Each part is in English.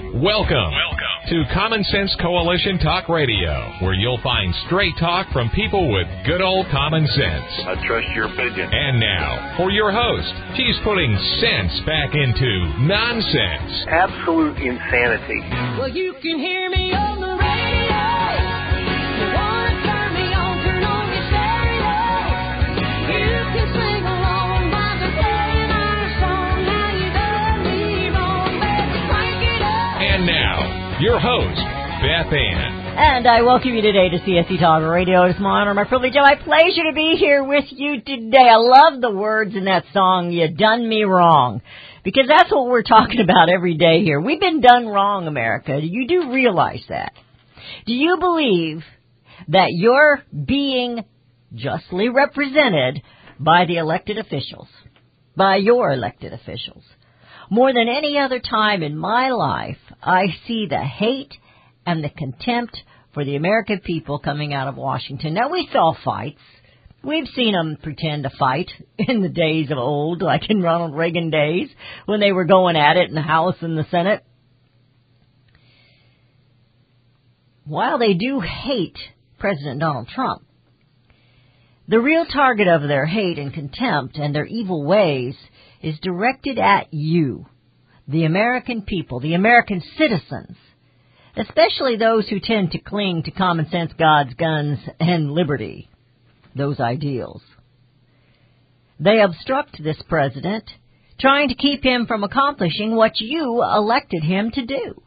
Welcome to Common Sense Coalition Talk Radio, where you'll find straight talk from people with good old common sense. I trust your opinion. And now, for your host, she's putting sense back into nonsense. Absolute insanity. Well, you can hear me on the radio. You want to turn me on, turn on your stereo. You can sing along while they're playing our song. Now you done me wrong, baby, crank it up. And now, your host, Beth Ann. And I welcome you today to CSC Talk Radio. It's my honor, my privilege, and my pleasure to be here with you today. I love the words in that song, You Done Me Wrong, because that's what we're talking about every day here. We've been done wrong, America. You do realize that. Do you believe that you're being justly represented by the elected officials, by your elected officials? More than any other time in my life, I see the hate and the contempt for the American people coming out of Washington. Now, we saw fights. We've seen them pretend to fight in the days of old, like in Ronald Reagan days, when they were going at it in the House and the Senate. While they do hate President Donald Trump, the real target of their hate and contempt and their evil ways is directed at you, the American people, the American citizens, especially those who tend to cling to common sense, God's guns, and liberty, those ideals. They obstruct this president, trying to keep him from accomplishing what you elected him to do.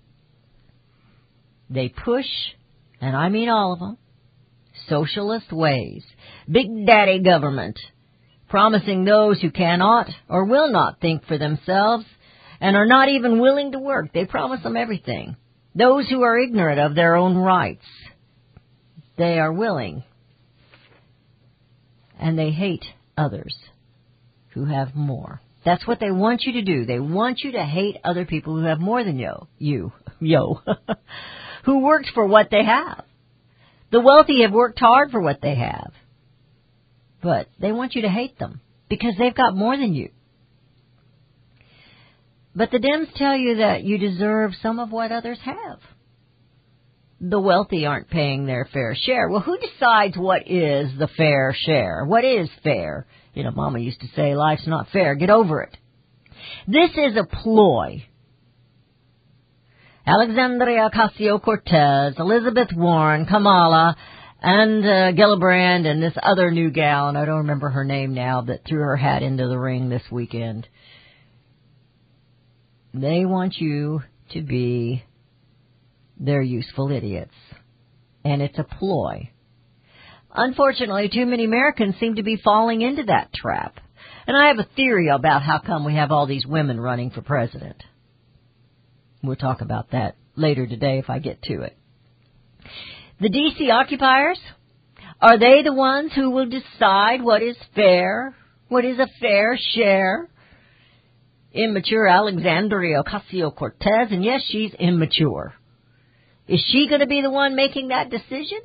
They push, and I mean all of them, socialist ways, big daddy government, promising those who cannot or will not think for themselves and are not even willing to work. They promise them everything. Those who are ignorant of their own rights, they are willing, and they hate others who have more. That's what they want you to do. They want you to hate other people who have more than you, who worked for what they have. The wealthy have worked hard for what they have. But they want you to hate them because they've got more than you. But the Dems tell you that you deserve some of what others have. The wealthy aren't paying their fair share. Well, who decides what is the fair share? What is fair? You know, Mama used to say, life's not fair. Get over it. This is a ploy. Alexandria Ocasio-Cortez, Elizabeth Warren, Kamala, and Gillibrand, and this other new gal, and I don't remember her name now, that threw her hat into the ring this weekend. They want you to be their useful idiots. And it's a ploy. Unfortunately, too many Americans seem to be falling into that trap. And I have a theory about how come we have all these women running for president. We'll talk about that later today if I get to it. The D.C. occupiers, are they the ones who will decide what is fair? What is a fair share? Immature Alexandria Ocasio-Cortez, and yes, she's immature. Is she going to be the one making that decision?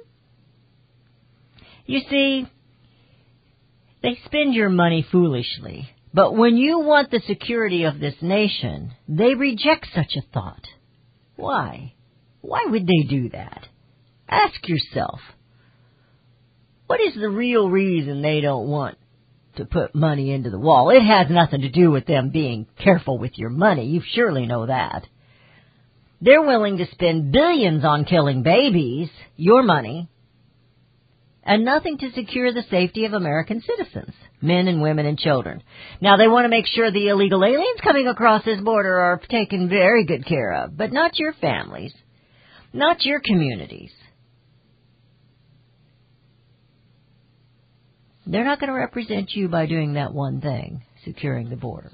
You see, they spend your money foolishly, but when you want the security of this nation, they reject such a thought. Why? Why would they do that? Ask yourself, what is the real reason they don't want to put money into the wall? It has nothing to do with them being careful with your money. You surely know that. They're willing to spend billions on killing babies, your money, and nothing to secure the safety of American citizens, men and women and children. Now, they want to make sure the illegal aliens coming across this border are taken very good care of, but not your families, not your communities. They're not going to represent you by doing that one thing, securing the border.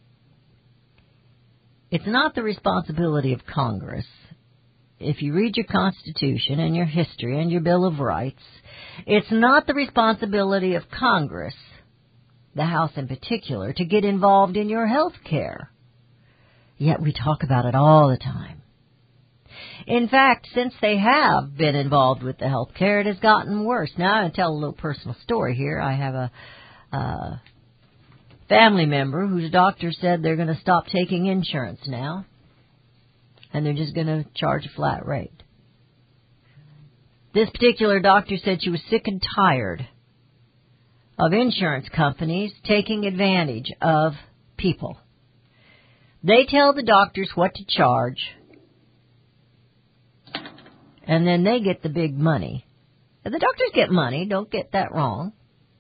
It's not the responsibility of Congress. If you read your Constitution and your history and your Bill of Rights, it's not the responsibility of Congress, the House in particular, to get involved in your health care. Yet we talk about it all the time. In fact, since they have been involved with the health care, it has gotten worse. Now, I'm going to tell a little personal story here. I have a family member whose doctor said they're going to stop taking insurance now. and they're just going to charge a flat rate. This particular doctor said she was sick and tired of insurance companies taking advantage of people. They tell the doctors what to charge, and then they get the big money. And the doctors get money, don't get that wrong.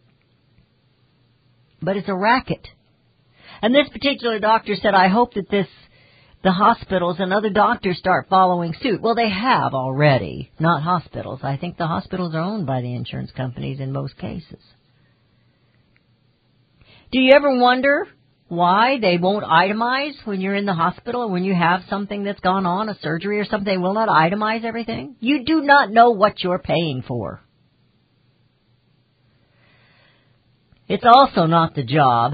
But it's a racket. And this particular doctor said, I hope that the hospitals and other doctors start following suit. Well, they have already, not hospitals. I think the hospitals are owned by the insurance companies in most cases. Do you ever wonder why they won't itemize when you're in the hospital or when you have something that's gone on, a surgery or something? They will not itemize everything. You do not know what you're paying for. It's also not the job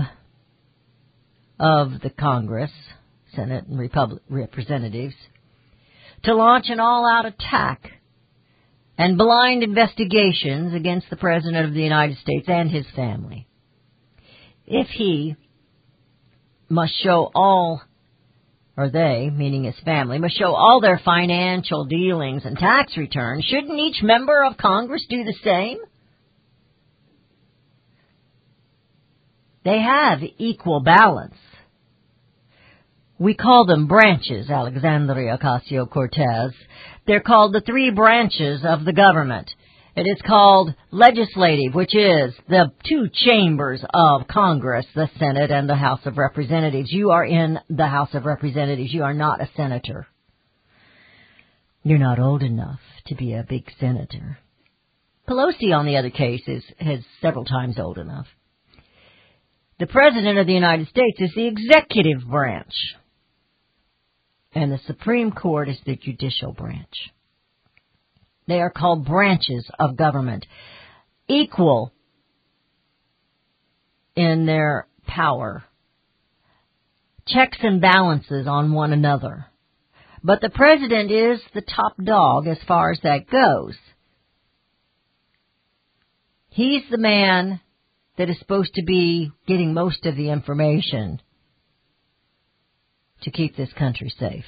of the Congress, Senate, and Representatives to launch an all-out attack and blind investigations against the President of the United States and his family. If he must show all, or they, meaning his family, must show all their financial dealings and tax returns, shouldn't each member of Congress do the same? They have equal balance. We call them branches, Alexandria Ocasio-Cortez. They're called the three branches of the government. It is called legislative, which is the two chambers of Congress, the Senate and the House of Representatives. You are in the House of Representatives. You are not a senator. You're not old enough to be a big senator. Pelosi, on the other case, is several times old enough. The President of the United States is the executive branch, and the Supreme Court is the judicial branch. They are called branches of government, equal in their power, checks and balances on one another. But the President is the top dog as far as that goes. He's the man that is supposed to be getting most of the information to keep this country safe.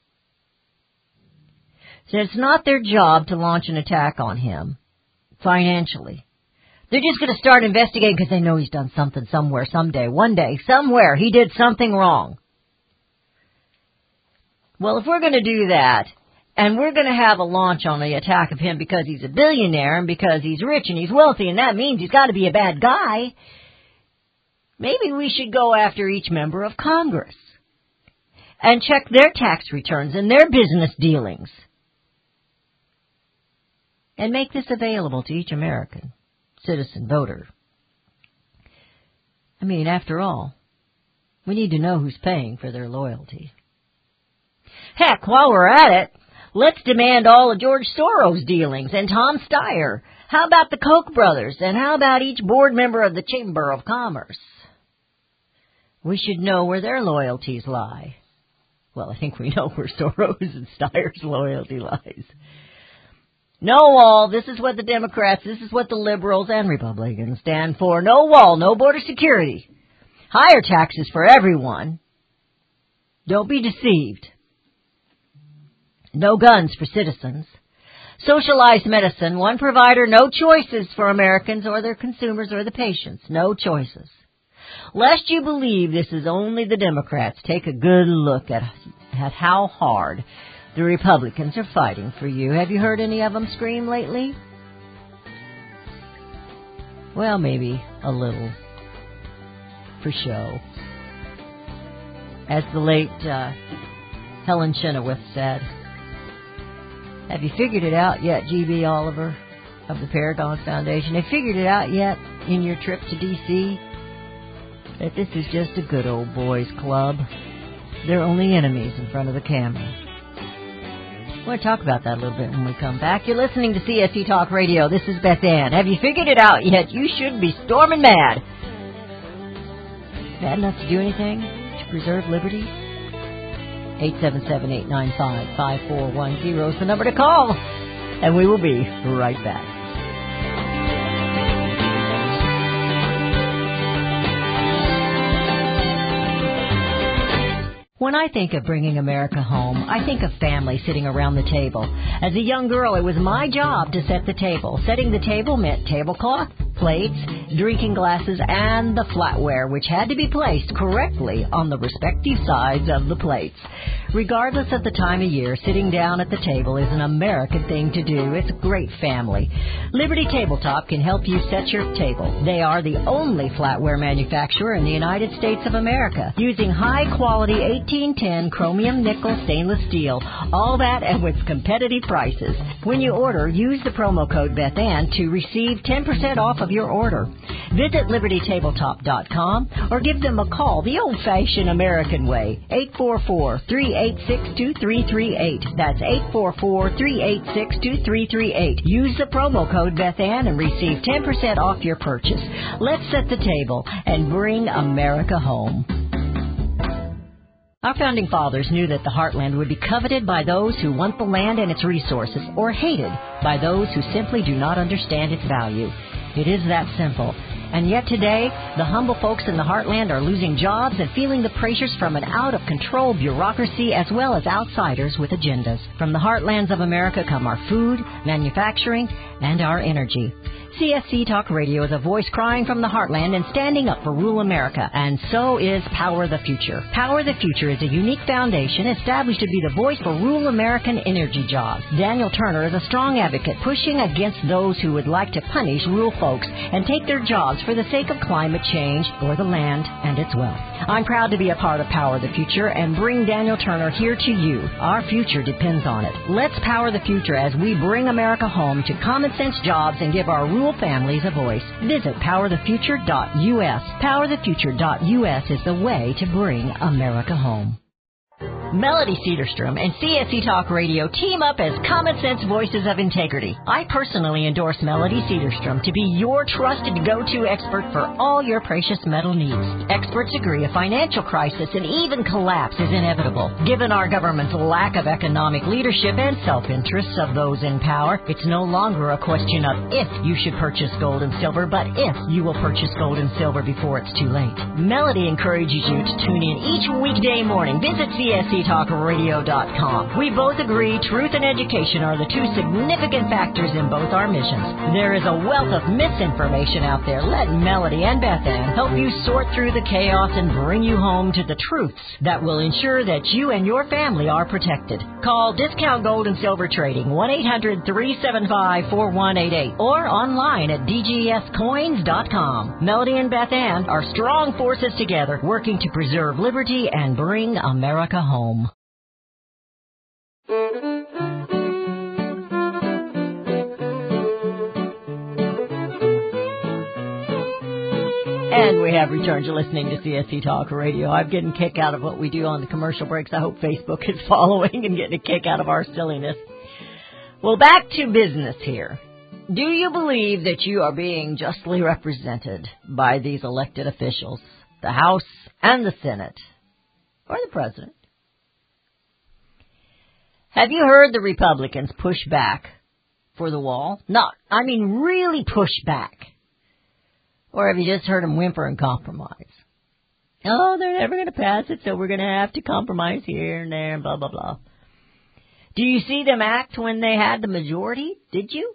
So it's not their job to launch an attack on him financially. They're just going to start investigating because they know he's done something somewhere, someday, one day, somewhere. He did something wrong. Well, if we're going to do that, and we're going to have a launch on the attack of him because he's a billionaire and because he's rich and he's wealthy, and that means he's got to be a bad guy, maybe we should go after each member of Congress and check their tax returns and their business dealings and make this available to each American citizen voter. I mean, after all, we need to know who's paying for their loyalty. Heck, while we're at it, let's demand all of George Soros' dealings and Tom Steyer. How about the Koch brothers? And how about each board member of the Chamber of Commerce? We should know where their loyalties lie. Well, I think we know where Soros and Steyer's loyalty lies. No wall. This is what the Democrats, this is what the liberals and Republicans stand for. No wall, no border security. Higher taxes for everyone. Don't be deceived. No guns for citizens. Socialized medicine, one provider, no choices for Americans or their consumers or the patients. No choices. Lest you believe this is only the Democrats, take a good look at how hard the Republicans are fighting for you. Have you heard any of them scream lately? Well, maybe a little for show. As the late Helen Chenoweth said, have you figured it out yet, G.B. Oliver of the Paragon Foundation? Have you figured it out yet in your trip to D.C.? That this is just a good old boys club. They're only enemies in front of the camera. I want to talk about that a little bit when we come back. You're listening to CSC Talk Radio. This is Beth Ann. Have you figured it out yet? You should be storming mad. Mad enough to do anything to preserve liberty? 877-895-5410 is the number to call. And we will be right back. When I think of bringing America home, I think of family sitting around the table. As a young girl, it was my job to set the table. Setting the table meant tablecloth, plates, drinking glasses, and the flatware, which had to be placed correctly on the respective sides of the plates. Regardless of the time of year, sitting down at the table is an American thing to do. It's a great family. Liberty Tabletop can help you set your table. They are the only flatware manufacturer in the United States of America, using high-quality 1810 chromium nickel stainless steel, all that and with competitive prices. When you order, use the promo code BethAnn to receive 10% off of your order. Visit LibertyTabletop.com or give them a call the old-fashioned American way, 844-386-2338. That's 844-386-2338. Use the promo code BethAnn and receive 10% off your purchase. Let's set the table and bring America home. Our founding fathers knew that the heartland would be coveted by those who want the land and its resources, or hated by those who simply do not understand its value. It is that simple. And yet today, the humble folks in the heartland are losing jobs and feeling the pressures from an out-of-control bureaucracy as well as outsiders with agendas. From the heartlands of America come our food, manufacturing, and our energy. CSC Talk Radio is a voice crying from the heartland and standing up for rural America, and so is Power the Future. Power the Future is a unique foundation established to be the voice for rural American energy jobs. Daniel Turner is a strong advocate pushing against those who would like to punish rural folks and take their jobs for the sake of climate change or the land and its wealth. I'm proud to be a part of Power the Future and bring Daniel Turner here to you. Our future depends on it. Let's power the future as we bring America home to common sense jobs and give our rural families a voice. Visit PowerTheFuture.us. PowerTheFuture.us is the way to bring America home. Melody Cedarstrom and CSC Talk Radio team up as common sense voices of integrity. I personally endorse Melody Cedarstrom to be your trusted go-to expert for all your precious metal needs. Experts agree a financial crisis and even collapse is inevitable. Given our government's lack of economic leadership and self-interest of those in power, it's no longer a question of if you should purchase gold and silver, but if you will purchase gold and silver before it's too late. Melody encourages you to tune in each weekday morning. Visit CSCTalkRadio.com. We both agree truth and education are the two significant factors in both our missions. There is a wealth of misinformation out there. Let Melody and BethAnn help you sort through the chaos and bring you home to the truths that will ensure that you and your family are protected. Call Discount Gold and Silver Trading 1-800-375-4188 or online at DGScoins.com. Melody and BethAnn are strong forces together working to preserve liberty and bring America home. And we have returned to listening to CSC Talk Radio. I'm getting a kick out of what we do on the commercial breaks. I hope Facebook is following and getting a kick out of our silliness. Well, back to business here. Do you believe that you are being justly represented by these elected officials, the House and the Senate, or the President? Have you heard the Republicans push back for the wall? Really push back. Or have you just heard them whimper and compromise? Oh, they're never going to pass it, so we're going to have to compromise here and there and blah, blah, blah. Do you see them act when they had the majority? Did you?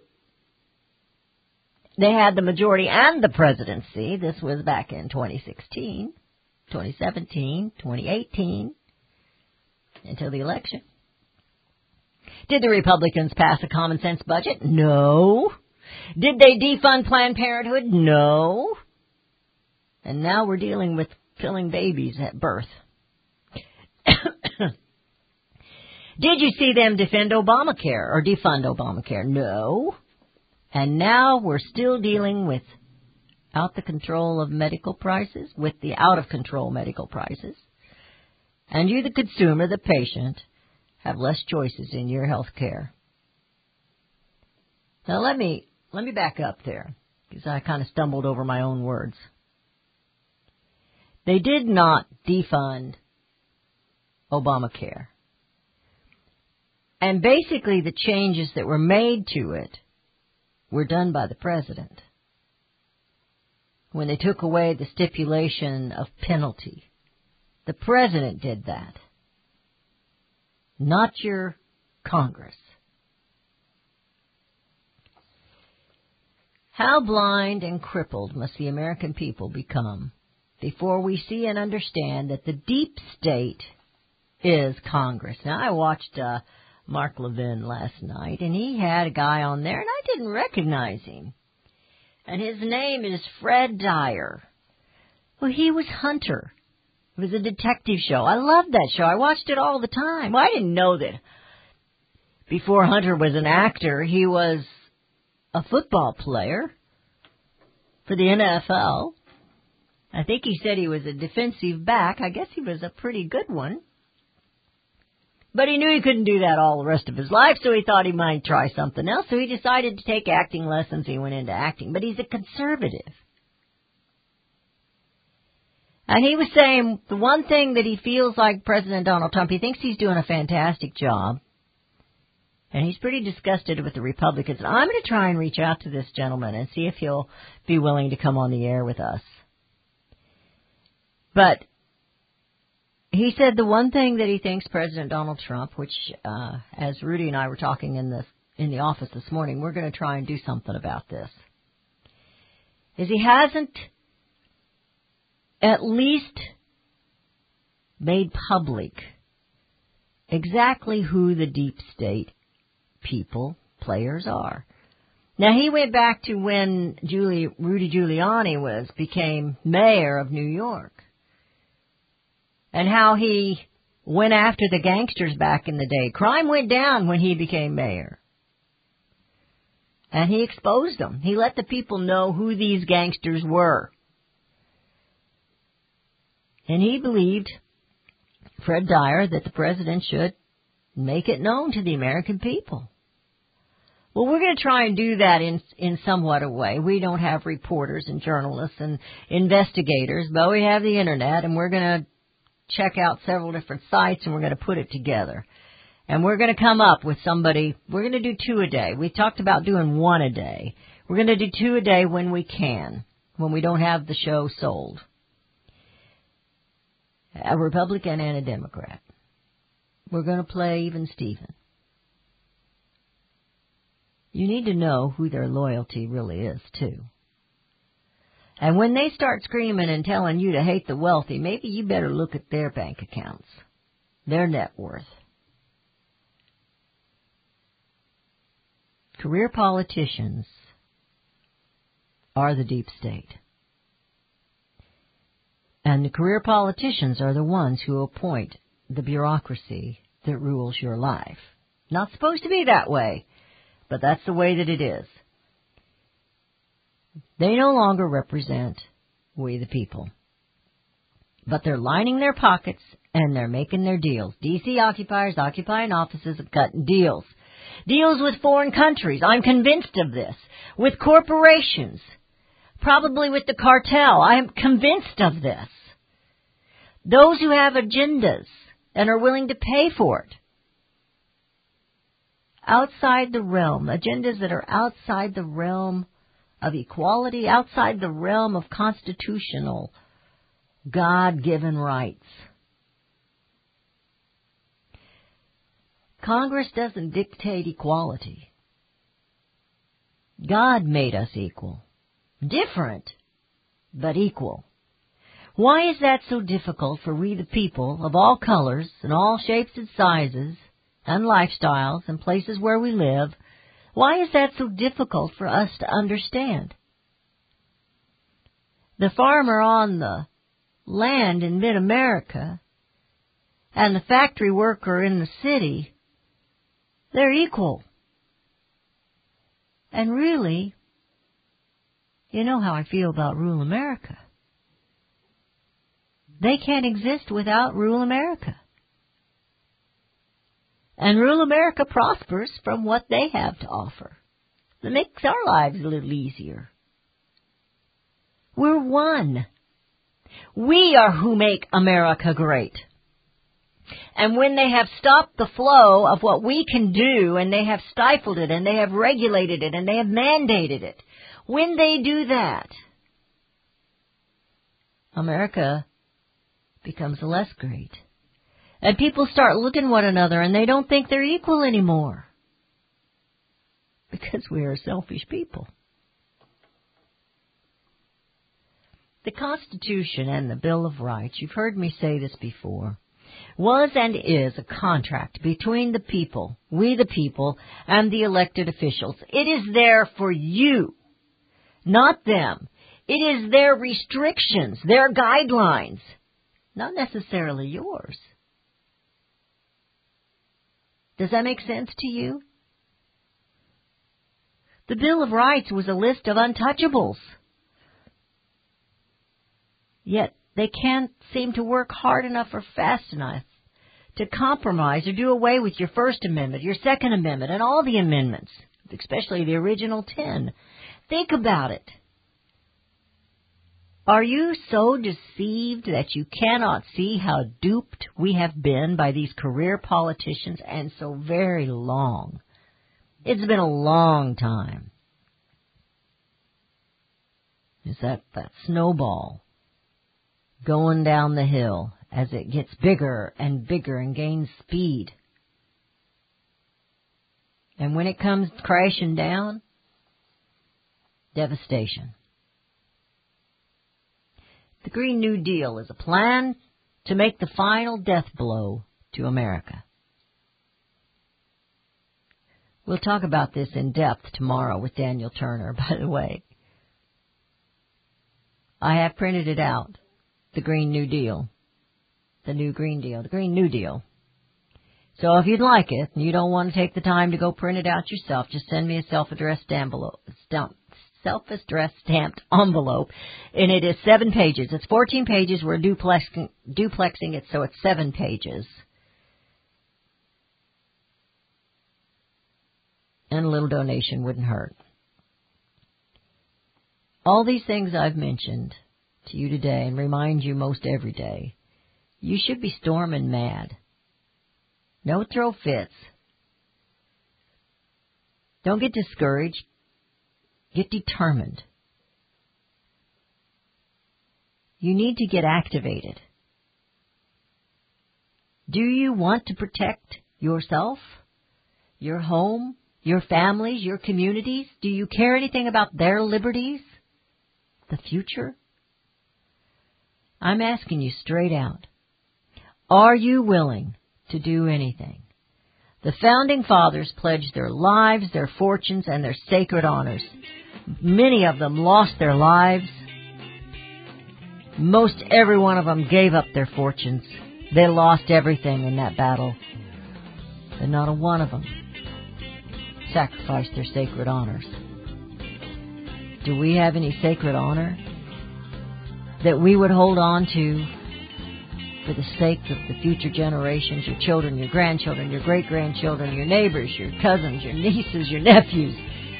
They had the majority and the presidency. This was back in 2016, 2017, 2018, until the election. Did the Republicans pass a common sense budget? No. Did they defund Planned Parenthood? No. And now we're dealing with killing babies at birth. Did you see them defend Obamacare or defund Obamacare? No. And now we're still dealing with out of control medical prices. And you, the consumer, the patient, have less choices in your health care. Now let me back up there, because I kind of stumbled over my own words. They did not defund Obamacare. And basically the changes that were made to it were done by the president. When they took away the stipulation of penalty, the president did that. not your Congress. How blind and crippled must the American people become before we see and understand that the deep state is Congress? Now, I watched Mark Levin last night, and he had a guy on there, and I didn't recognize him. And his name is Fred Dyer. Well, he was Hunter. It was a detective show. I loved that show. I watched it all the time. Well, I didn't know that before Hunter was an actor, he was a football player for the NFL. I think he said he was a defensive back. I guess he was a pretty good one. But he knew he couldn't do that all the rest of his life, so he thought he might try something else. So he decided to take acting lessons. He went into acting. But he's a conservative. And he was saying the one thing that he feels like President Donald Trump, he thinks he's doing a fantastic job. And he's pretty disgusted with the Republicans. And I'm going to try and reach out to this gentleman and see if he'll be willing to come on the air with us. But he said the one thing that he thinks President Donald Trump, which, as Rudy and I were talking in the office this morning, we're going to try and do something about this, is he hasn't at least made public exactly who the deep state people, players are. Now, he went back to when Rudy Giuliani became mayor of New York, and how he went after the gangsters back in the day. Crime went down when he became mayor. And he exposed them. He let the people know who these gangsters were. And he believed, Fred Dyer, that the president should make it known to the American people. Well, we're going to try and do that in somewhat a way. We don't have reporters and journalists and investigators, but we have the Internet, and we're going to check out several different sites, and we're going to put it together. And we're going to come up with somebody. We're going to do 2 a day. We talked about doing 1 a day. We're going to do 2 a day when we can, when we don't have the show sold. A Republican and a Democrat. We're going to play Even Steven. You need to know who their loyalty really is, too. And when they start screaming and telling you to hate the wealthy, maybe you better look at their bank accounts, their net worth. Career politicians are the deep state. And the career politicians are the ones who appoint the bureaucracy that rules your life. Not supposed to be that way, but that's the way that it is. They no longer represent we the people. But they're lining their pockets and they're making their deals. D.C. occupiers occupying offices and cutting deals. Deals with foreign countries. I'm convinced of this. With corporations. Probably with the cartel. I am convinced of this. Those who have agendas and are willing to pay for it. Outside the realm. Agendas that are outside the realm of equality, outside the realm of constitutional, God-given rights. Congress doesn't dictate equality. God made us equal. Different, but equal. Why is that so difficult for we the people of all colors and all shapes and sizes and lifestyles and places where we live? Why is that so difficult for us to understand? The farmer on the land in mid-America and the factory worker in the city, they're equal. And really, you know how I feel about rural America. They can't exist without rural America. And rural America prospers from what they have to offer. It makes our lives a little easier. We're one. We are who make America great. And when they have stopped the flow of what we can do, and they have stifled it, and they have regulated it, and they have mandated it, when they do that, America becomes less great. And people start looking at one another and they don't think they're equal anymore. Because we are selfish people. The Constitution and the Bill of Rights, you've heard me say this before, was and is a contract between the people, we the people, and the elected officials. It is there for you, not them. It is their restrictions, their guidelines, not necessarily yours. Does that make sense to you? The Bill of Rights was a list of untouchables. Yet they can't seem to work hard enough or fast enough to compromise or do away with your First Amendment, your Second Amendment, and all the amendments, especially the original 10. Think about it. Are you so deceived that you cannot see how duped we have been by these career politicians, and so very long? It's been a long time. Is that snowball going down the hill as it gets bigger and bigger and gains speed? And when it comes crashing down, devastation. The Green New Deal is a plan to make the final death blow to America. We'll talk about this in depth tomorrow with Daniel Turner, by the way. I have printed it out, the Green New Deal, the new Green Deal, the Green New Deal. So if you'd like it and you don't want to take the time to go print it out yourself, just send me a self-addressed stamped envelope, and it is 7 pages. It's 14 pages. We're duplexing it, so it's 7 pages. And a little donation wouldn't hurt. All these things I've mentioned to you today and remind you most every day, you should be storming mad. Don't throw fits. Don't get discouraged. Get determined. You need to get activated. Do you want to protect yourself, your home, your families, your communities? Do you care anything about their liberties? The future? I'm asking you straight out. Are you willing to do anything? The Founding Fathers pledged their lives, their fortunes, and their sacred honors. Many of them lost their lives. Most every one of them gave up their fortunes. They lost everything in that battle. But not a one of them sacrificed their sacred honors. Do we have any sacred honor that we would hold on to for the sake of the future generations, your children, your grandchildren, your great-grandchildren, your neighbors, your cousins, your nieces, your nephews?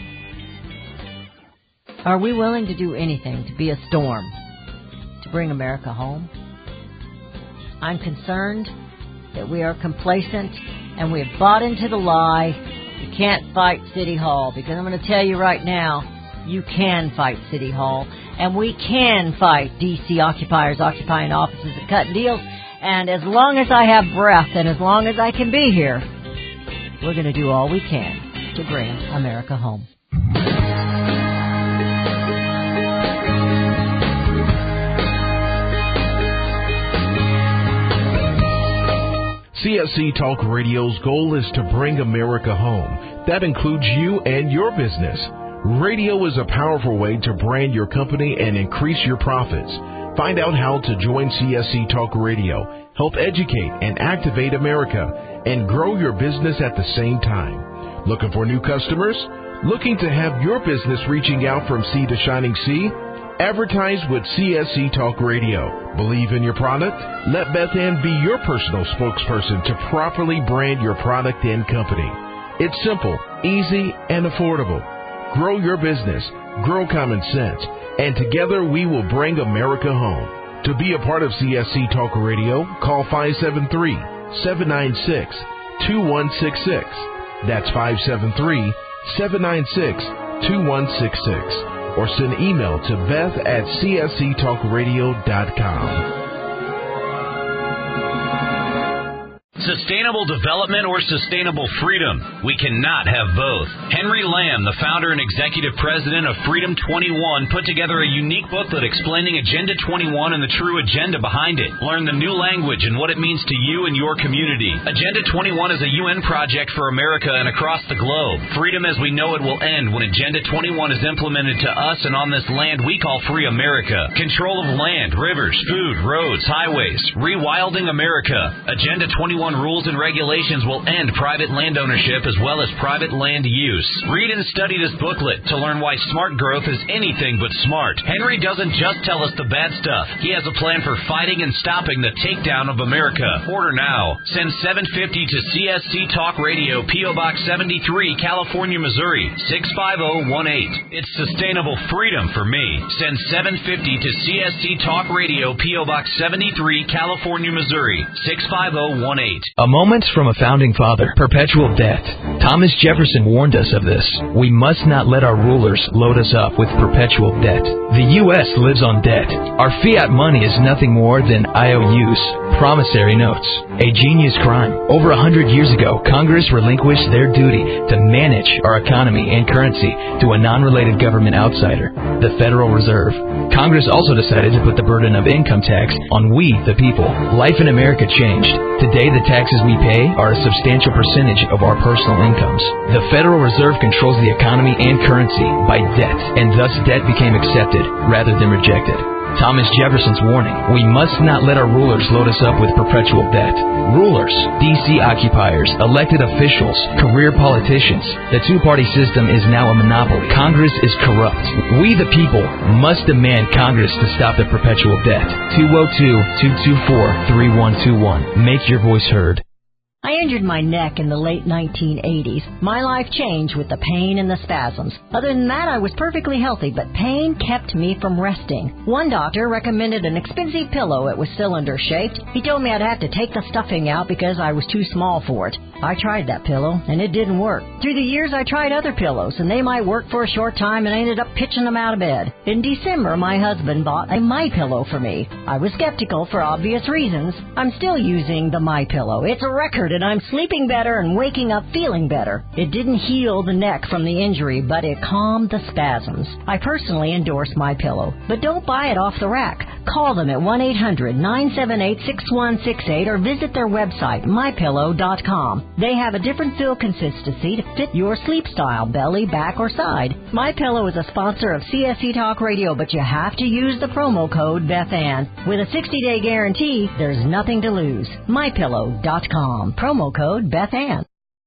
Are we willing to do anything to be a storm, to bring America home? I'm concerned that we are complacent and we have bought into the lie, you can't fight City Hall, because I'm going to tell you right now, you can fight City Hall, and we can fight D.C. occupiers occupying offices and cutting deals. And as long as I have breath and as long as I can be here, we're going to do all we can to bring America home. CSC Talk Radio's goal is to bring America home. That includes you and your business. Radio is a powerful way to brand your company and increase your profits. Find out how to join CSC Talk Radio, help educate and activate America, and grow your business at the same time. Looking for new customers? Looking to have your business reaching out from sea to shining sea? Advertise with CSC Talk Radio. Believe in your product? Let Beth Ann be your personal spokesperson to properly brand your product and company. It's simple, easy, and affordable. Grow your business, grow common sense, and together we will bring America home. To be a part of CSC Talk Radio, call 573-796-2166. That's 573-796-2166. Or send email to beth@csctalkradio.com. Sustainable development or sustainable freedom? We cannot have both. Henry Lamb, the founder and executive president of Freedom 21, put together a unique booklet explaining Agenda 21 and the true agenda behind it. Learn the new language and what it means to you and your community. Agenda 21 is a UN project for America and across the globe. Freedom as we know it will end when Agenda 21 is implemented to us and on this land we call free America. Control of land, rivers, food, roads, highways. Rewilding America. Agenda 21 rules and regulations will end private land ownership as well as private land use. Read and study this booklet to learn why smart growth is anything but smart. Henry doesn't just tell us the bad stuff. He has a plan for fighting and stopping the takedown of America. Order now. Send 750 to CSC Talk Radio, P.O. Box 73, California, Missouri, 65018. It's sustainable freedom for me. Send 750 to CSC Talk Radio, P.O. Box 73, California, Missouri, 65018. A moment from a founding father. Perpetual debt. Thomas Jefferson warned us of this. We must not let our rulers load us up with perpetual debt. The U.S. lives on debt. Our fiat money is nothing more than IOUs, promissory notes. A genius crime. Over 100 years ago, Congress relinquished their duty to manage our economy and currency to a non-related government outsider, the Federal Reserve. Congress also decided to put the burden of income tax on we, the people. Life in America changed. Today, the taxes we pay are a substantial percentage of our personal incomes. The Federal Reserve controls the economy and currency by debt, and thus debt became accepted rather than rejected. Thomas Jefferson's warning, we must not let our rulers load us up with perpetual debt. Rulers, D.C. occupiers, elected officials, career politicians. The two-party system is now a monopoly. Congress is corrupt. We, the people, must demand Congress to stop the perpetual debt. 202-224-3121. Make your voice heard. I injured my neck in the late 1980s. My life changed with the pain and the spasms. Other than that, I was perfectly healthy, but pain kept me from resting. One doctor recommended an expensive pillow. It was cylinder-shaped. He told me I'd have to take the stuffing out because I was too small for it. I tried that pillow, and it didn't work. Through the years, I tried other pillows, and they might work for a short time, and I ended up pitching them out of bed. In December, my husband bought a MyPillow for me. I was skeptical for obvious reasons. I'm still using the MyPillow. It's a record, and I'm sleeping better and waking up feeling better. It didn't heal the neck from the injury, but it calmed the spasms. I personally endorse MyPillow, but don't buy it off the rack. Call them at 1-800-978-6168 or visit their website, mypillow.com. They have a different fill consistency to fit your sleep style, belly, back, or side. MyPillow is a sponsor of CSC Talk Radio, but you have to use the promo code BethAnn. With a 60-day guarantee, there's nothing to lose. MyPillow.com. Promo code BethAnn.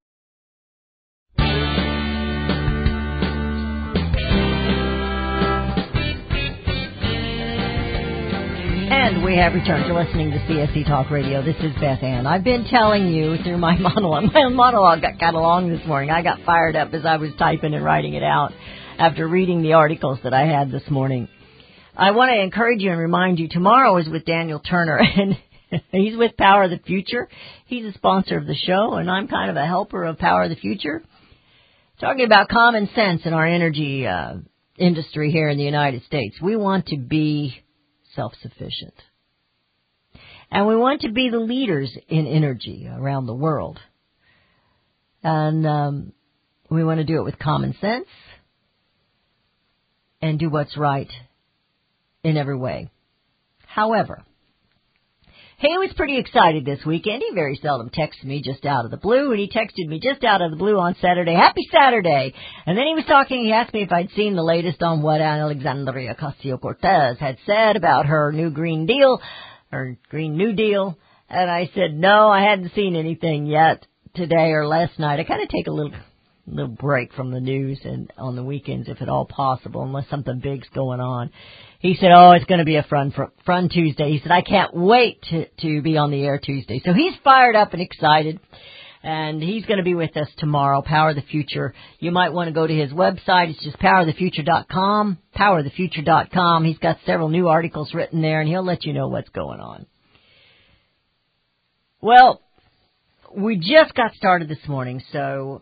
And we have returned to listening to CSC Talk Radio. This is Beth Ann. I've been telling you through my monologue. My monologue got kind of long this morning. I got fired up as I was typing and writing it out after reading the articles that I had this morning. I want to encourage you and remind you, tomorrow is with Daniel Turner, and he's with Power of the Future. He's a sponsor of the show, and I'm kind of a helper of Power of the Future. Talking about common sense in our energy industry here in the United States. We want to be self-sufficient. And we want to be the leaders in energy around the world. And we want to do it with common sense and do what's right in every way. However, he was pretty excited this weekend. He very seldom texts me just out of the blue, and he texted me just out of the blue on Saturday. Happy Saturday! And then he was talking, he asked me if I'd seen the latest on what Alexandria Ocasio-Cortez had said about her new Green Deal, or Green New Deal. And I said, no, I hadn't seen anything yet today or last night. I kind of take a little break from the news and on the weekends, if at all possible, unless something big's going on. He said, oh, it's going to be a fun Tuesday. He said, I can't wait to be on the air Tuesday. So he's fired up and excited, and he's going to be with us tomorrow, Power of the Future. You might want to go to his website. It's just powerofthefuture.com, powerofthefuture.com. He's got several new articles written there, and he'll let you know what's going on. Well, we just got started this morning, so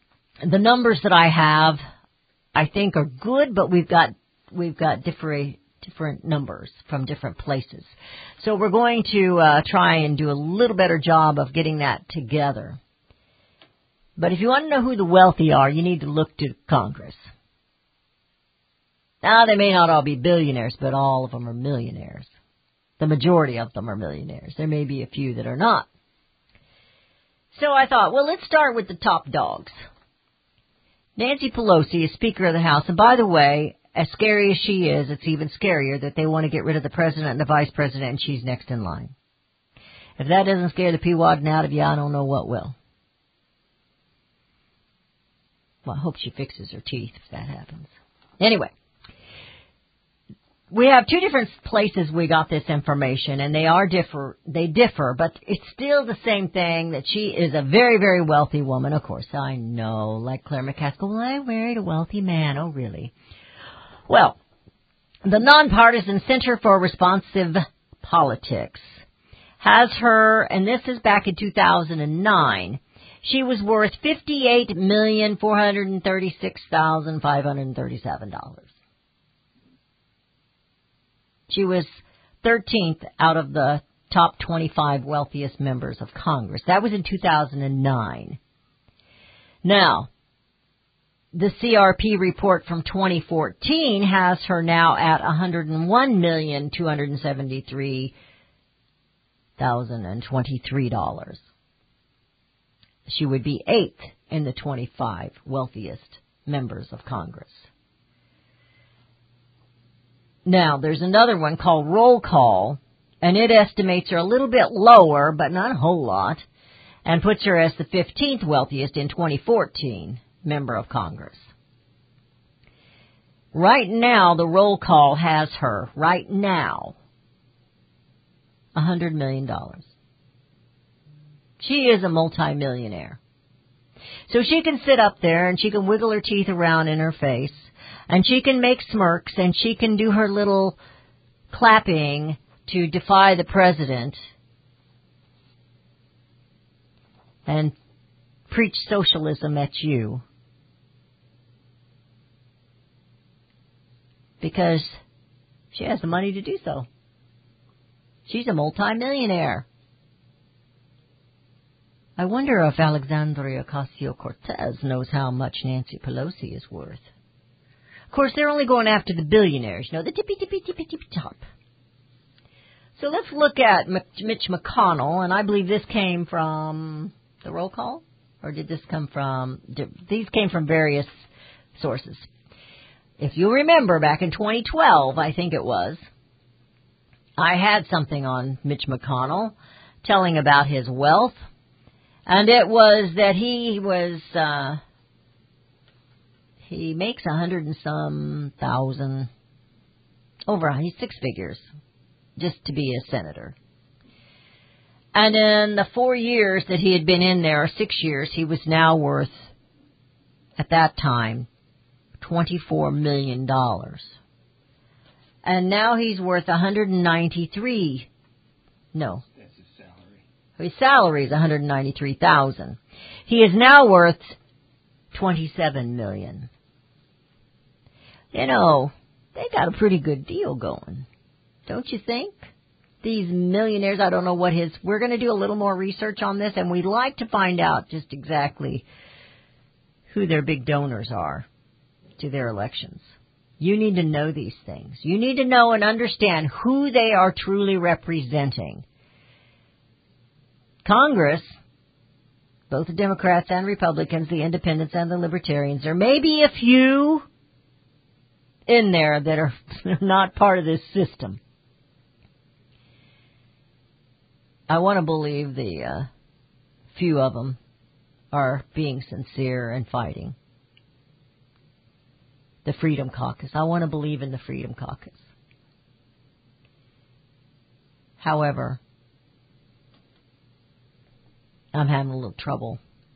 the numbers that I have, I think, are good, but we've got different numbers from different places. So we're going to try and do a little better job of getting that together. But if you want to know who the wealthy are, you need to look to Congress. Now, they may not all be billionaires, but all of them are millionaires. The majority of them are millionaires. There may be a few that are not. So I thought, well, let's start with the top dogs. Nancy Pelosi is Speaker of the House. And by the way, as scary as she is, it's even scarier that they want to get rid of the President and the Vice President, and she's next in line. If that doesn't scare the Pewadding out of you, I don't know what will. Well, I hope she fixes her teeth if that happens. Anyway, we have two different places we got this information, and they differ, but it's still the same thing, that she is a very, very wealthy woman. Of course, I know, like Claire McCaskill, well, I married a wealthy man. Oh, really? Well, the Nonpartisan Center for Responsive Politics has her, and this is back in 2009, she was worth $58,436,537. She was 13th out of the top 25 wealthiest members of Congress. That was in 2009. Now, the CRP report from 2014 has her now at $101,273,023. She would be 8th in the 25 wealthiest members of Congress. Now, there's another one called Roll Call, and it estimates her a little bit lower, but not a whole lot, and puts her as the 15th wealthiest in 2014 member of Congress. Right now, the Roll Call has her, right now, $100 million. She is a multimillionaire. So she can sit up there and she can wiggle her teeth around in her face, and she can make smirks, and she can do her little clapping to defy the president and preach socialism at you. Because she has the money to do so. She's a multimillionaire. I wonder if Alexandria Ocasio-Cortez knows how much Nancy Pelosi is worth. Of course, they're only going after the billionaires, you know, the tippy top. So let's look at Mitch McConnell, and I believe this came from the Roll Call, or did this come from, these came from various sources. If you remember, back in 2012, I think it was, I had something on Mitch McConnell telling about his wealth, and it was that he makes 100 and some thousand, he's six figures, just to be a senator. And in the 4 years that he had been in there, 6 years, he was now worth, at that time, $24 million. And now he's worth 193. No. That's his salary. His salary is 193,000. He is now worth $27 million. You know, they got a pretty good deal going, don't you think? These millionaires, I don't know what we're going to do a little more research on this, and we'd like to find out just exactly who their big donors are to their elections. You need to know these things. You need to know and understand who they are truly representing. Congress, both the Democrats and Republicans, the Independents and the Libertarians, there may be a few in there that are not part of this system. I want to believe the few of them are being sincere and fighting. The Freedom Caucus. I want to believe in the Freedom Caucus. However, I'm having a little trouble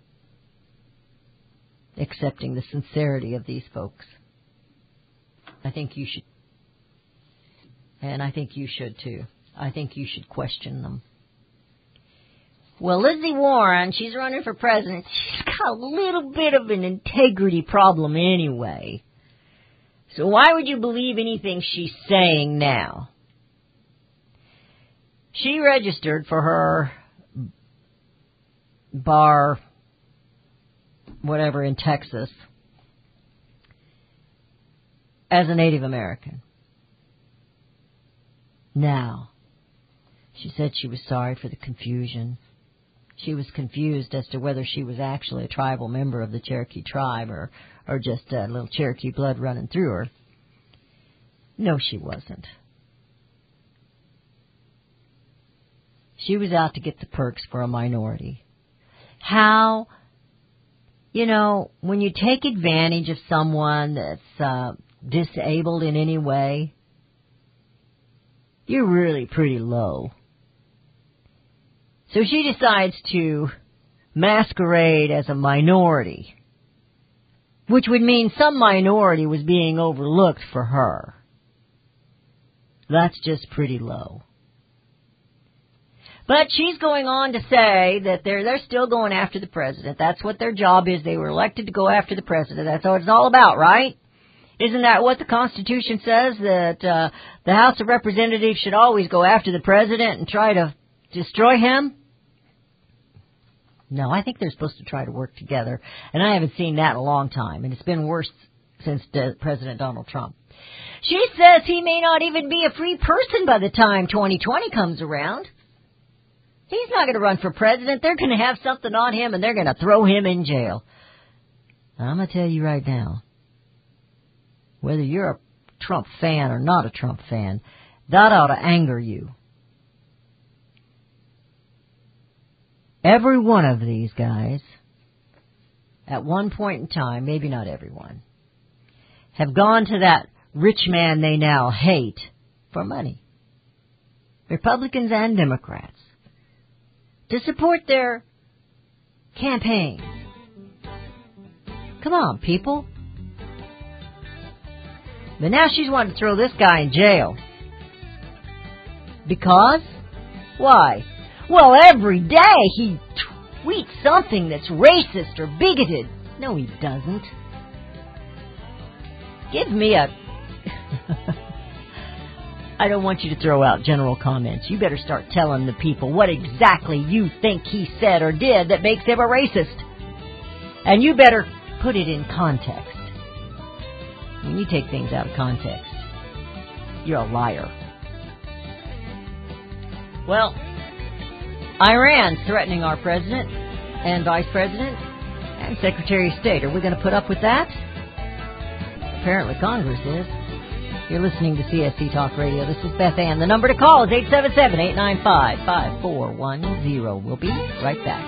accepting the sincerity of these folks. I think you should. And I think you should too. I think you should question them. Well, Lizzie Warren, she's running for president. She's got a little bit of an integrity problem anyway. So why would you believe anything she's saying now? She registered for her bar, whatever, in Texas, as a Native American. Now, she said she was sorry for the confusion. She was confused as to whether she was actually a tribal member of the Cherokee tribe or just a little Cherokee blood running through her. No, she wasn't. She was out to get the perks for a minority. How, when you take advantage of someone that's disabled in any way, you're really pretty low. So she decides to masquerade as a minority, which would mean some minority was being overlooked for her. That's just pretty low. But she's going on to say that they're still going after the president. That's what their job is. They were elected to go after the president. That's what it's all about, right? Isn't that what the Constitution says, that the House of Representatives should always go after the president and try to destroy him? No, I think they're supposed to try to work together, and I haven't seen that in a long time, and it's been worse since President Donald Trump. She says he may not even be a free person by the time 2020 comes around. He's not going to run for president. They're going to have something on him, and they're going to throw him in jail. I'm going to tell you right now, whether you're a Trump fan or not a Trump fan, that ought to anger you. Every one of these guys, at one point in time, maybe not everyone, have gone to that rich man they now hate for money. Republicans and Democrats. To support their campaign. Come on, people. But now she's wanting to throw this guy in jail. Because? Why? Well, every day he tweets something that's racist or bigoted. No, he doesn't. Give me a... I don't want you to throw out general comments. You better start telling the people what exactly you think he said or did that makes him a racist. And you better put it in context. When you take things out of context, you're a liar. Well, Iran's threatening our president and vice president and Secretary of State. Are we going to put up with that? Apparently Congress is. You're listening to CSC Talk Radio. This is Beth Ann. The number to call is 877-895-5410. We'll be right back.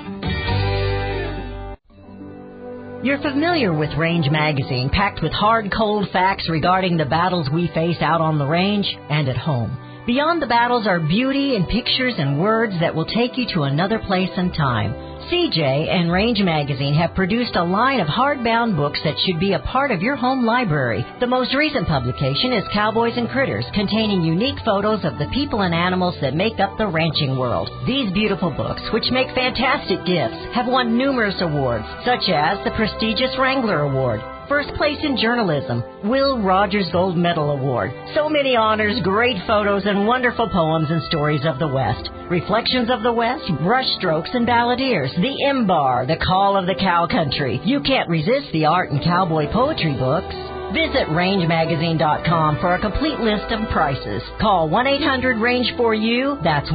You're familiar with Range Magazine, packed with hard, cold facts regarding the battles we face out on the range and at home. Beyond the battles are beauty and pictures and words that will take you to another place and time. CJ and Range Magazine have produced a line of hardbound books that should be a part of your home library. The most recent publication is Cowboys and Critters, containing unique photos of the people and animals that make up the ranching world. These beautiful books, which make fantastic gifts, have won numerous awards, such as the prestigious Wrangler Award, First Place in Journalism, Will Rogers Gold Medal Award. So many honors, great photos, and wonderful poems and stories of the West. Reflections of the West, Brushstrokes and Balladeers, The Imbar, The Call of the Cow Country. You can't resist the art and cowboy poetry books. Visit rangemagazine.com for a complete list of prices. Call 1-800-RANGE-4U. That's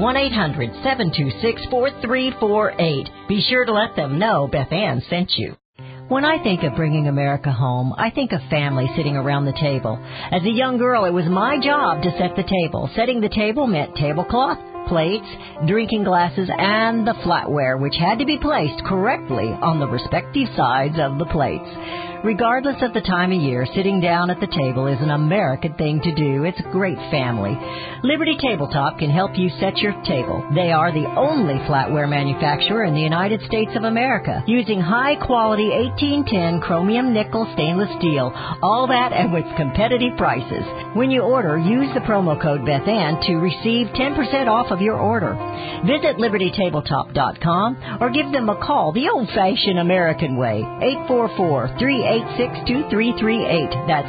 1-800-726-4348. Be sure to let them know Beth Ann sent you. When I think of bringing America home, I think of family sitting around the table. As a young girl, it was my job to set the table. Setting the table meant tablecloth, plates, drinking glasses, and the flatware, which had to be placed correctly on the respective sides of the plates. Regardless of the time of year, sitting down at the table is an American thing to do. It's a great family. Liberty Tabletop can help you set your table. They are the only flatware manufacturer in the United States of America, using high-quality 1810 chromium nickel stainless steel. All that and with competitive prices. When you order, use the promo code BethAnn to receive 10% off of your order. Visit LibertyTabletop.com or give them a call the old-fashioned American way, 844-38 844-386-2338. That's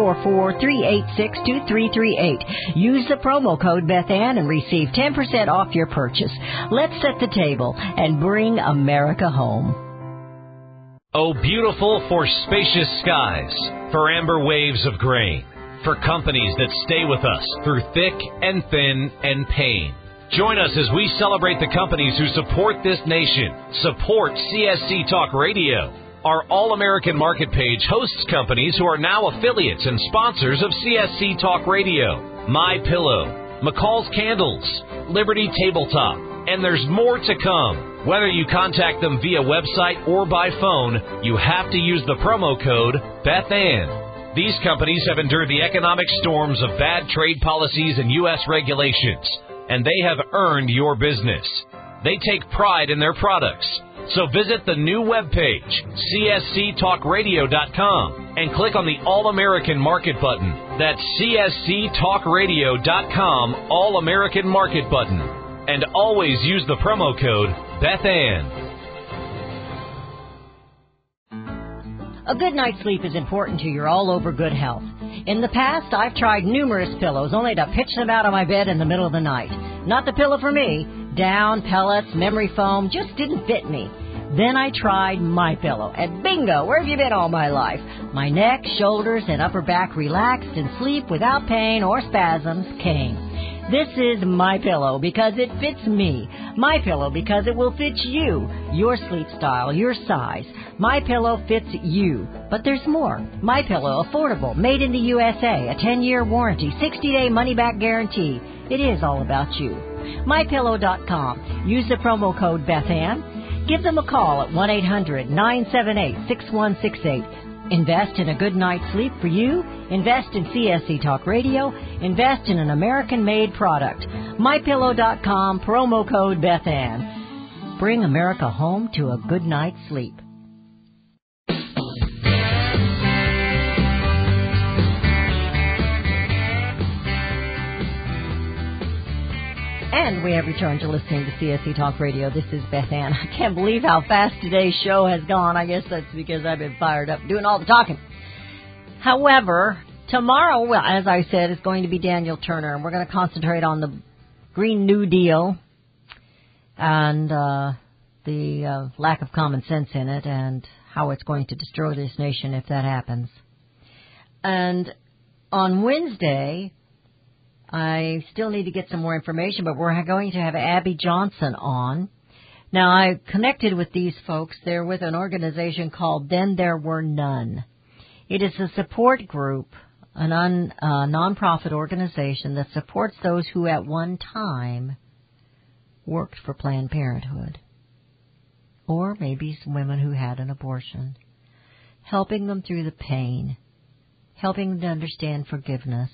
844-386-2338. Use the promo code Beth Ann and receive 10% off your purchase. Let's set the table and bring America home. Oh, beautiful for spacious skies, for amber waves of grain, for companies that stay with us through thick and thin and pain. Join us as we celebrate the companies who support this nation. Support CSC Talk Radio. Our All-American Market page hosts companies who are now affiliates and sponsors of CSC Talk Radio. MyPillow, McCall's Candles, Liberty Tabletop, and there's more to come. Whether you contact them via website or by phone, you have to use the promo code BethAnn. These companies have endured the economic storms of bad trade policies and U.S. regulations, and they have earned your business. They take pride in their products. So visit the new webpage, csctalkradio.com, and click on the All-American Market button. That's csctalkradio.com, All-American Market button. And always use the promo code BethAnn. A good night's sleep is important to your all-over good health. In the past, I've tried numerous pillows only to pitch them out of my bed in the middle of the night. Not the pillow for me. Down, pellets, memory foam just didn't fit me. Then I tried MyPillow, and bingo, where have you been all my life? My neck, shoulders, and upper back relaxed, and sleep without pain or spasms came. This is MyPillow because it fits me. MyPillow because it will fit you, your sleep style, your size. MyPillow fits you. But there's more. MyPillow, affordable, made in the USA, a 10-year warranty, 60-day money-back guarantee. It is all about you. MyPillow.com. Use the promo code BethAnn. Give them a call at 1-800-978-6168. Invest in a good night's sleep for you. Invest in CSC Talk Radio. Invest in an American-made product. MyPillow.com, promo code BethAnn. Bring America home to a good night's sleep. And we have returned to listening to CSC Talk Radio. This is Beth Ann. I can't believe how fast today's show has gone. I guess that's because I've been fired up doing all the talking. However, tomorrow, well, as I said, is going to be Daniel Turner, and we're going to concentrate on the Green New Deal and the lack of common sense in it and how it's going to destroy this nation if that happens. And on Wednesday, I still need to get some more information, but we're going to have Abby Johnson on. Now, I connected with these folks. They're with an organization called Then There Were None. It is a support group, a non-profit organization that supports those who at one time worked for Planned Parenthood, or maybe some women who had an abortion, helping them through the pain, helping them to understand forgiveness.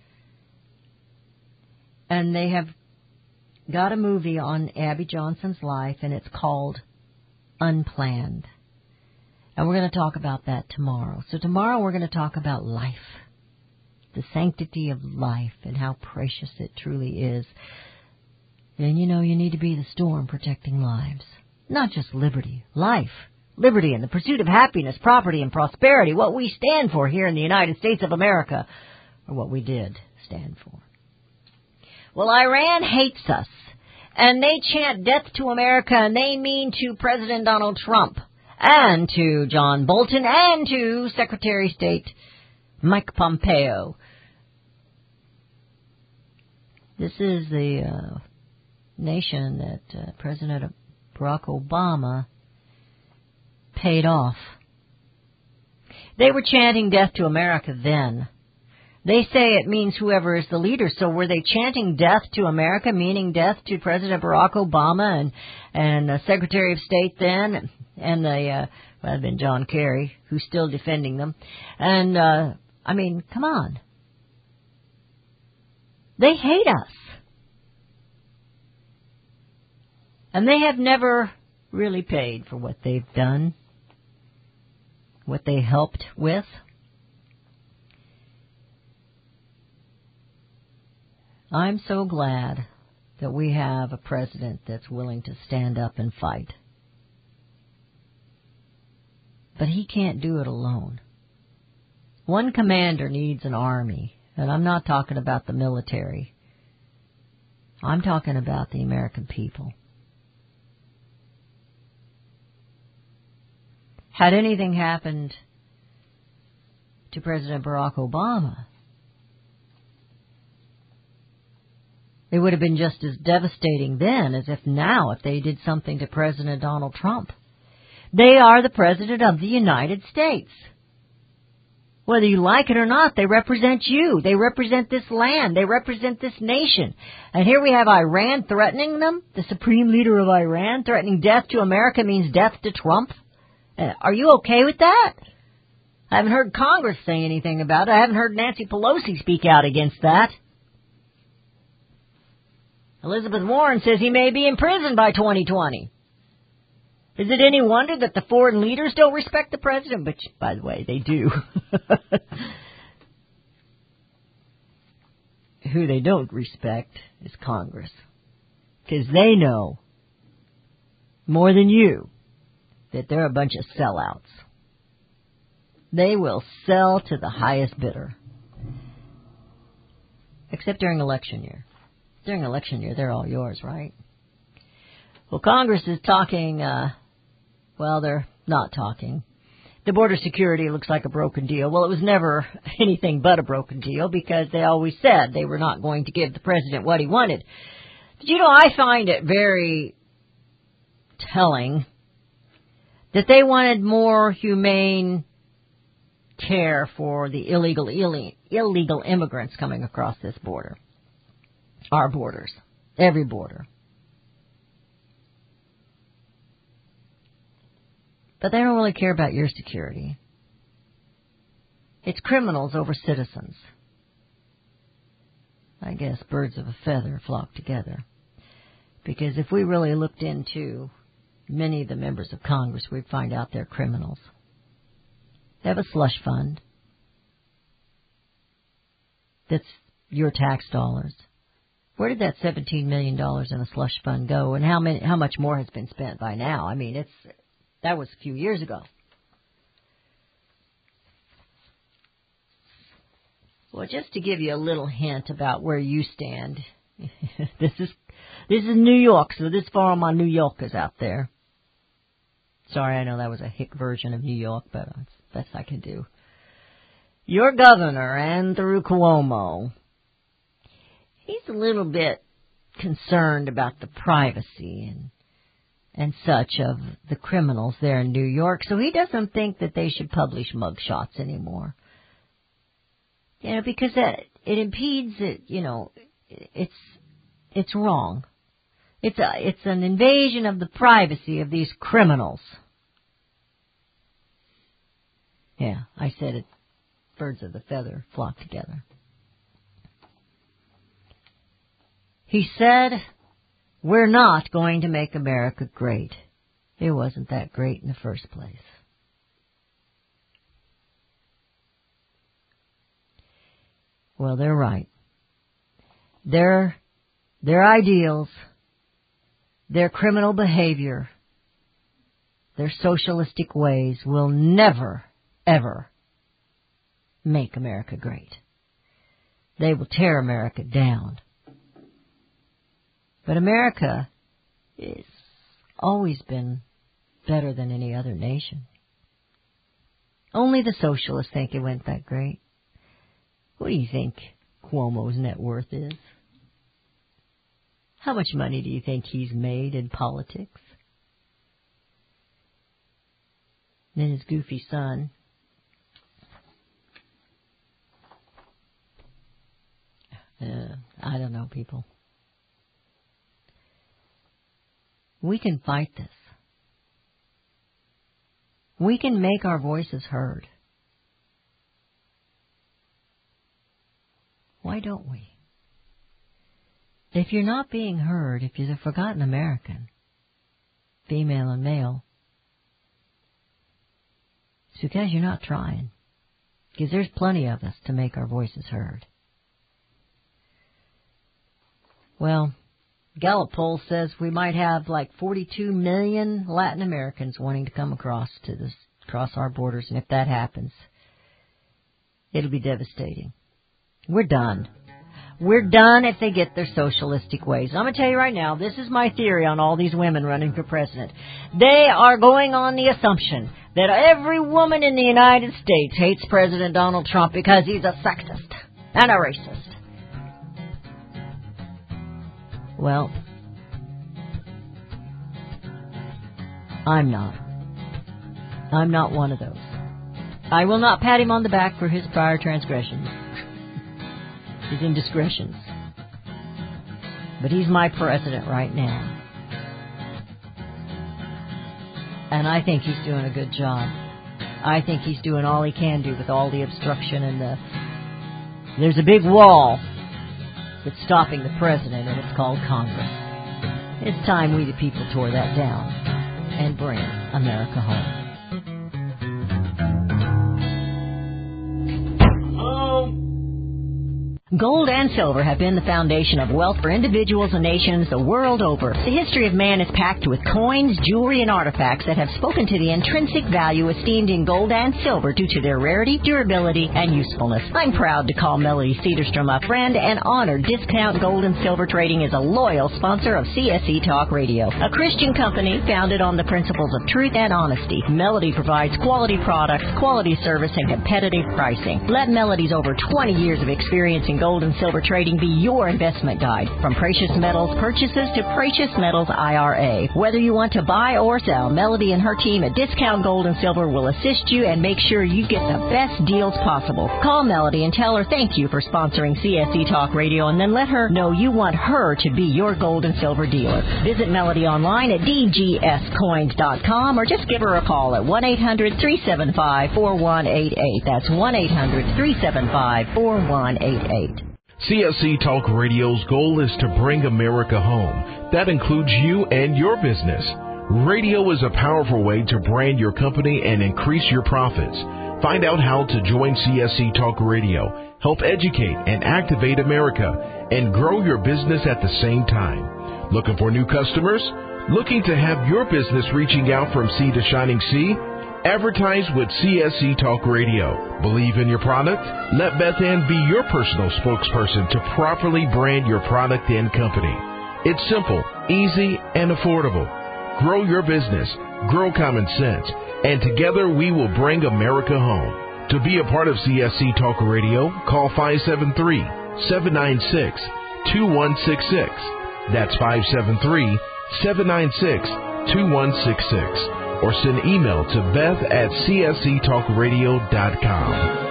And they have got a movie on Abby Johnson's life, and it's called Unplanned. And we're going to talk about that tomorrow. So tomorrow we're going to talk about life, the sanctity of life, and how precious it truly is. And, you know, you need to be the storm protecting lives. Not just liberty, life. Liberty and the pursuit of happiness, property, and prosperity, what we stand for here in the United States of America, or what we did stand for. Well, Iran hates us, and they chant death to America, and they mean to President Donald Trump, and to John Bolton, and to Secretary of State Mike Pompeo. This is the nation that President Barack Obama paid off. They were chanting death to America then. They say it means whoever is the leader. So were they chanting death to America, meaning death to President Barack Obama and the Secretary of State then, and the well, then John Kerry, who's still defending them. And I mean, come on. They hate us. And they have never really paid for what they've done, what they helped with. I'm so glad that we have a president that's willing to stand up and fight. But he can't do it alone. One commander needs an army, and I'm not talking about the military. I'm talking about the American people. Had anything happened to President Barack Obama, it would have been just as devastating then as if now if they did something to President Donald Trump. They are the President of the United States. Whether you like it or not, they represent you. They represent this land. They represent this nation. And here we have Iran threatening them. The supreme leader of Iran threatening death to America means death to Trump. Are you okay with that? I haven't heard Congress say anything about it. I haven't heard Nancy Pelosi speak out against that. Elizabeth Warren says he may be in prison by 2020. Is it any wonder that the foreign leaders don't respect the president? Which, by the way, they do. Who they don't respect is Congress. Because they know, more than you, that they're a bunch of sellouts. They will sell to the highest bidder. Except during election year. During election year, they're all yours, right? Well, Congress is talking, well, they're not talking. The border security looks like a broken deal. Well, it was never anything but a broken deal because they always said they were not going to give the president what he wanted. But, you know, I find it very telling that they wanted more humane care for the illegal immigrants coming across this border. Our borders. Every border. But they don't really care about your security. It's criminals over citizens. I guess birds of a feather flock together. Because if we really looked into many of the members of Congress, we'd find out they're criminals. They have a slush fund. That's your tax dollars. Where did that $17 million in a slush fund go? And how much more has been spent by now? I mean, that was a few years ago. Well, just to give you a little hint about where you stand, this is New York, so this for all my New Yorkers out there. Sorry, I know that was a hick version of New York, but it's the best I can do. Your governor, Andrew Cuomo, he's a little bit concerned about the privacy and such of the criminals there in New York, so he doesn't think that they should publish mugshots anymore. You know, because it impedes it, you know, it's wrong. It's an invasion of the privacy of these criminals. Yeah, I said it. Birds of the feather flock together. He said, we're not going to make America great. It wasn't that great in the first place. Well, they're right. Their ideals, their criminal behavior, their socialistic ways will never, ever make America great. They will tear America down. But America has always been better than any other nation. Only the socialists think it went that great. What do you think Cuomo's net worth is? How much money do you think he's made in politics? Then his goofy son. I don't know, people. We can fight this. We can make our voices heard. Why don't we? If you're not being heard, if you're the forgotten American, female and male, it's because you're not trying. Because there's plenty of us to make our voices heard. Well, Gallup poll says we might have like 42 million Latin Americans wanting to come across to this across our borders, and if that happens, it'll be devastating. We're done. We're done if they get their socialistic ways. I'm going to tell you right now, this is my theory on all these women running for president. They are going on the assumption that every woman in the United States hates President Donald Trump because he's a sexist and a racist. Well, I'm not. I'm not one of those. I will not pat him on the back for his prior transgressions, his indiscretions. But he's my president right now. And I think he's doing a good job. I think he's doing all he can do with all the obstruction and there's a big wall that's stopping the president, and it's called Congress. It's time we the people tore that down and bring America home. Gold and silver have been the foundation of wealth for individuals and nations the world over. The history of man is packed with coins, jewelry, and artifacts that have spoken to the intrinsic value esteemed in gold and silver due to their rarity, durability, and usefulness. I'm proud to call Melody Cedarstrom a friend and honor Discount Gold and Silver Trading is a loyal sponsor of CSE Talk Radio, a Christian company founded on the principles of truth and honesty. Melody provides quality products, quality service, and competitive pricing. Let Melody's over 20 years of experience in gold and silver trading be your investment guide. From precious metals purchases to precious metals IRA. Whether you want to buy or sell, Melody and her team at Discount Gold and Silver will assist you and make sure you get the best deals possible. Call Melody and tell her thank you for sponsoring CSE Talk Radio, and then let her know you want her to be your gold and silver dealer. Visit Melody online at dgscoins.com or just give her a call at 1-800-375-4188. That's 1-800-375-4188. CSC Talk Radio's goal is to bring America home. That includes you and your business. Radio is a powerful way to brand your company and increase your profits. Find out how to join CSC Talk Radio, help educate and activate America, and grow your business at the same time. Looking for new customers? Looking to have your business reaching out from sea to shining sea? Advertise with CSC Talk Radio. Believe in your product? Let Beth Ann be your personal spokesperson to properly brand your product and company. It's simple, easy, and affordable. Grow your business, grow common sense, and together we will bring America home. To be a part of CSC Talk Radio, call 573-796-2166. That's 573-796-2166. Or send email to beth@csctalkradio.com.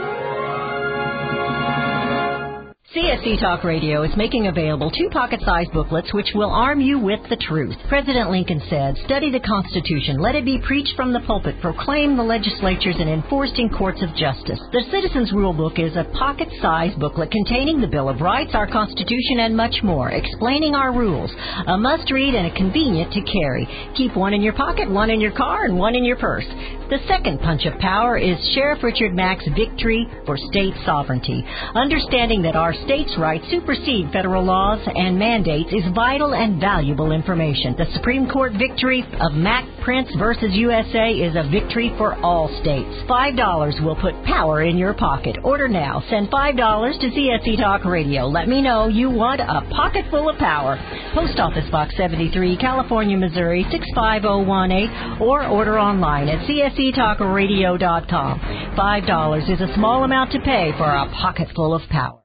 CSC Talk Radio is making available 2 pocket-sized booklets which will arm you with the truth. President Lincoln said, "Study the Constitution. Let it be preached from the pulpit, proclaimed in the legislatures, and enforced in courts of justice." The Citizens Rule Book is a pocket-sized booklet containing the Bill of Rights, our Constitution, and much more, explaining our rules. A must-read and a convenient to carry. Keep one in your pocket, one in your car, and one in your purse. The second punch of power is Sheriff Richard Mack's Victory for State Sovereignty. Understanding that our states' rights supersede federal laws and mandates is vital and valuable information. The Supreme Court victory of Mack Prince versus USA is a victory for all states. $5 will put power in your pocket. Order now. Send $5 to CSC Talk Radio. Let me know you want a pocket full of power. Post Office Box 73, California, Missouri 65018, or order online at csctalkradio.com. $5 is a small amount to pay for a pocket full of power.